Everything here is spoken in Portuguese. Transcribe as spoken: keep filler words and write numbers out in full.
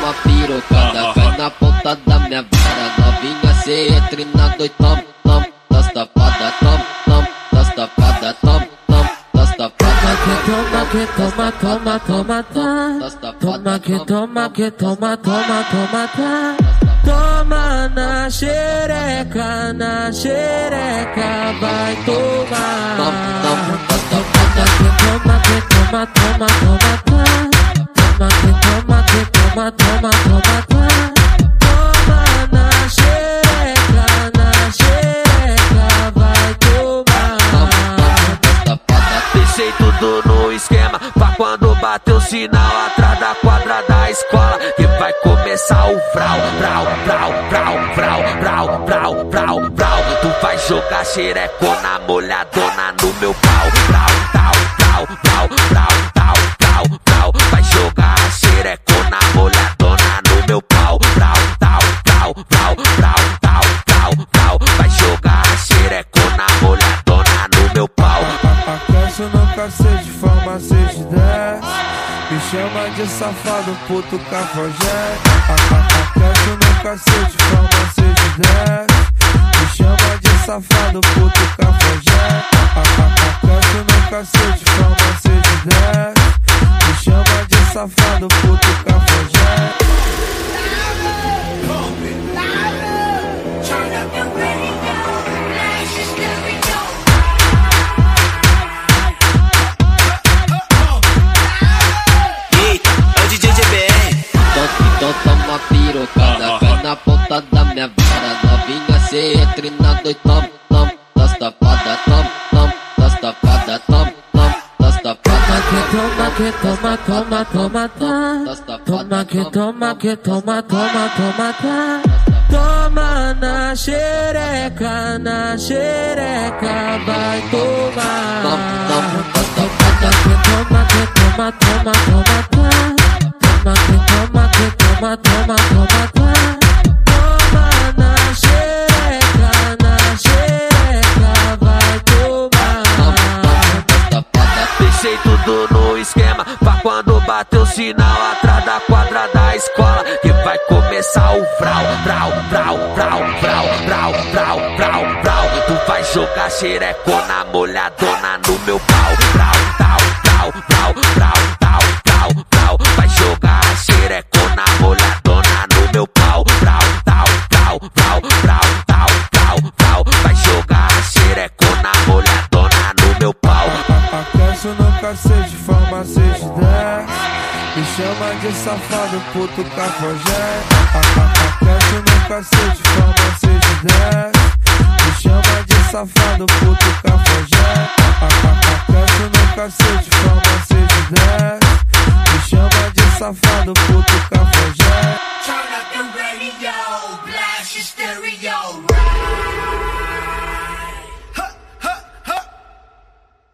toma pirocada, cai na ponta da minha vara. Novinha, cê entra na dois, tom, tom, das tapadas, tom, tom, das tapadas, tom, tom, das tapadas. Toma que toma, toma, toma, tá. Toma que toma, que toma, toma, toma, tá. Toma na xereca, na xereca, vai tomar. Toma que toma, que toma, toma, toma, tá. Toma que toma, que toma, toma, toma, tá. Toma na xereca, na xereca, vai tomar. Deixei tudo no esquema pra quando bater o sinal atrás da quadra da escola, que vai começar o vrau, vrau, vrau, vrau, vrau, vrau, vrau, vrau, vrau. Tu vai jogar xerecona molhadona no meu pau, vrau, vrau, vrau, vrau, vrau, vrau, vrau, vrau. Vai jogar xerecona molhadona no meu pau, vrau, vrau, vrau, vrau, vrau, vrau, vrau, vrau. Vai jogar xerecona molhadona no meu pau. Aquece no cacete, forma seis de dez. Me chama de safado, puto cafajeste. Aquece no cacete, forma seis de dez. Me chama de safado, puto cafajeste. Aquece no cacete, forma seis de dez. Me chama de safado, puto cafajeste. Então toma pirocada, cai na ponta da minha vara. Novinha, cê entra na dois, tom, tom, das tapadas, tom, tom, das tapadas, tom, tom, das tapadas. Toma que toma, toma, toma, tá. Toma que toma, que toma, toma, toma, tá. Toma na xereca, na xereca, vai tomar. Toma que toma, que toma, toma, toma, tá. Toma que toma, que toma, toma, toma, tá. Toma na xereca, na xereca, vai tomar. Deixei tudo no esquema pra quando bater o sinal atrás da quadra da escola, que vai começar o vrau, vrau, vrau, vrau, vrau, vrau, vrau, vrau, vrau. Tu vai jogar xerecona molhadona no meu pau, vrau, vrau, vrau, vrau, vrau, vrau, vrau, vrau. Vai jogar xerecona molhadona no meu pau, vrau, vrau, vrau, vrau, vrau, vrau, vrau, vrau. Vai jogar xerecona molhadona no meu pau. Aquece no cacete, forma seis de dez. Me chama de safado, puto cafajeste. Aquece no cacete, forma seis de dez. Me chama de safado, puto cafajeste. Aquece no cacete, forma seis de dez. Me chama de safado, puto cafajeste. Turn up the radio.